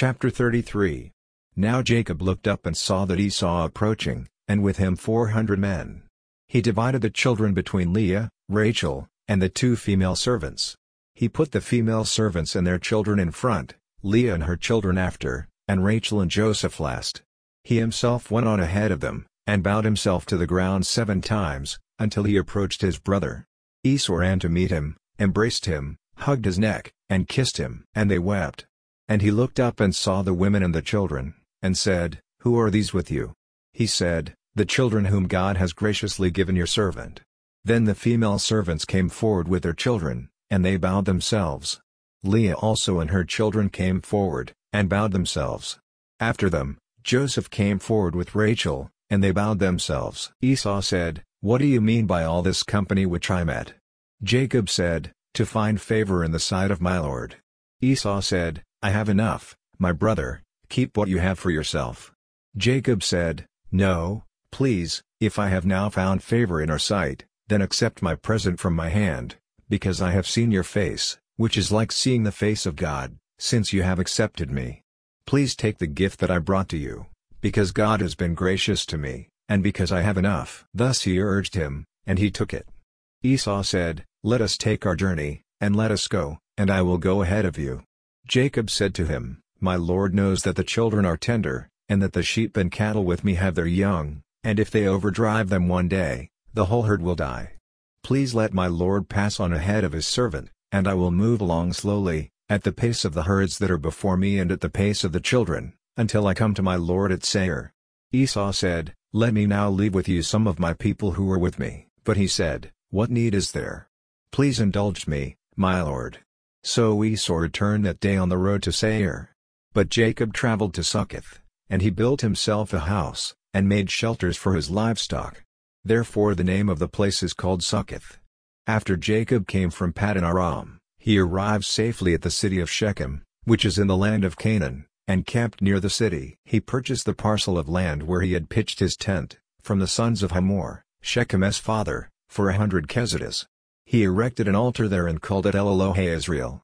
Chapter 33. Now Jacob looked up and saw that Esau approaching, and with him 400 men. He divided the children between Leah, Rachel, and the 2 female servants. He put the female servants and their children in front, Leah and her children after, and Rachel and Joseph last. He himself went on ahead of them, and bowed himself to the ground 7 times, until he approached his brother. Esau ran to meet him, embraced him, hugged his neck, and kissed him. And they wept. And he looked up and saw the women and the children, and said, "Who are these with you?" He said, "The children whom God has graciously given your servant." Then the female servants came forward with their children, and they bowed themselves. Leah also and her children came forward, and bowed themselves. After them, Joseph came forward with Rachel, and they bowed themselves. Esau said, "What do you mean by all this company which I met?" Jacob said, "To find favor in the sight of my lord." Esau said, "I have enough, my brother, keep what you have for yourself." Jacob said, "No, please, if I have now found favor in our sight, then accept my present from my hand, because I have seen your face, which is like seeing the face of God, since you have accepted me. Please take the gift that I brought to you, because God has been gracious to me, and because I have enough." Thus he urged him, and he took it. Esau said, "Let us take our journey, and let us go, and I will go ahead of you." Jacob said to him, "My lord knows that the children are tender, and that the sheep and cattle with me have their young, and if they overdrive them one day, the whole herd will die. Please let my lord pass on ahead of his servant, and I will move along slowly, at the pace of the herds that are before me and at the pace of the children, until I come to my lord at Seir." Esau said, "Let me now leave with you some of my people who are with me." But he said, "What need is there? Please indulge me, my lord." So Esau returned that day on the road to Seir. But Jacob traveled to Succoth, and he built himself a house, and made shelters for his livestock. Therefore the name of the place is called Succoth. After Jacob came from Paddan Aram, he arrived safely at the city of Shechem, which is in the land of Canaan, and camped near the city. He purchased the parcel of land where he had pitched his tent, from the sons of Hamor, Shechem's father, for 100 kesedish. He erected an altar there and called it El Elohe Israel,